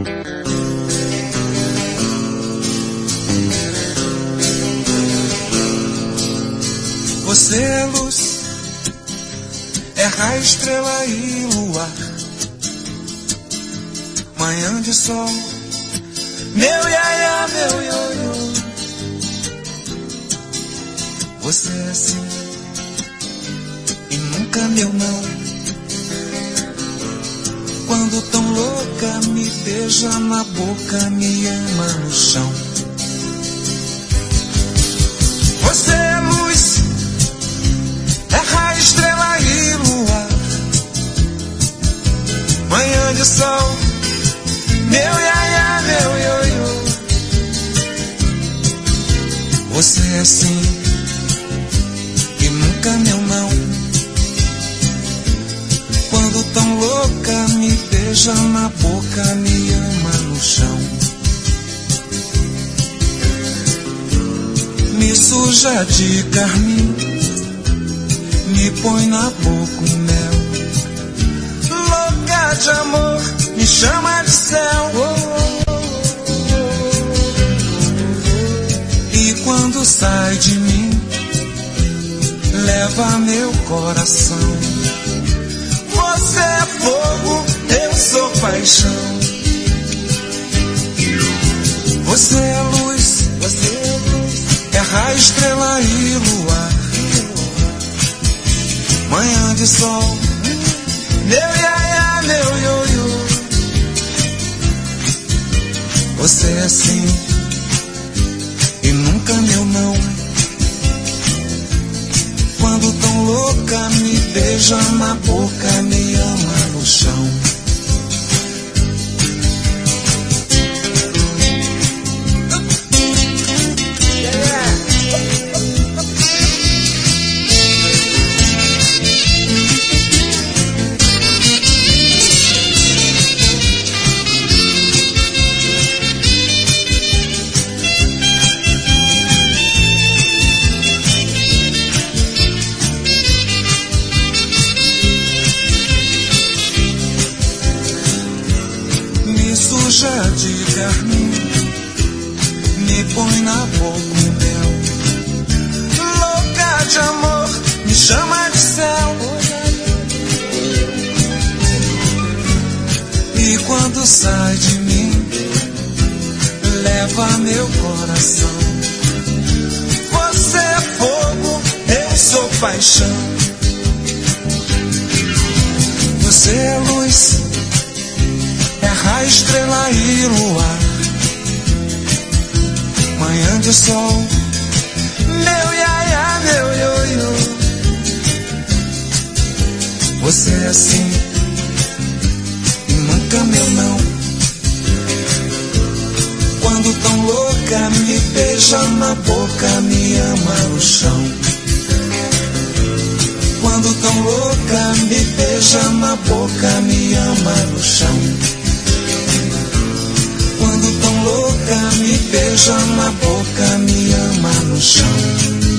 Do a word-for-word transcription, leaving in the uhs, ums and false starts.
Você é luz, é raio, estrela e luar, manhã de sol, meu iaia, meu ioiô. Você é assim e nunca meu não. Quando tão louca me beija na boca, me ama no chão. Você é luz, é raio, estrela e luar, manhã de sol, meu iaia, meu ioiô. Você é assim e nunca meu não. Quando tão louca me beija na boca, me ama no chão. Me suja de carmim, me põe na boca um mel. Louca de amor, me chama de céu. E quando sai de mim, leva meu coração. Você é fogo, eu sou paixão. Você é luz, você é luz, é raio, estrela e luar, manhã de sol, meu iaia, meu ioiô. Você é assim e nunca meu não. Quando tão louca me beija na boca, me ama no chão. De carmim, me põe na boca um mel. Louca de amor, me chama de céu. E quando sai de mim, leva meu coração. Você é fogo, eu sou paixão. Você é luz, é raio, estrela e luar, manhã de sol, meu iaia, meu ioiô. Você é assim e nunca meu não. Quando tão louca me beija na boca, me ama no chão. Quando tão louca me beija na boca, me ama no chão. Quando tão louca me beija na boca, me ama no chão.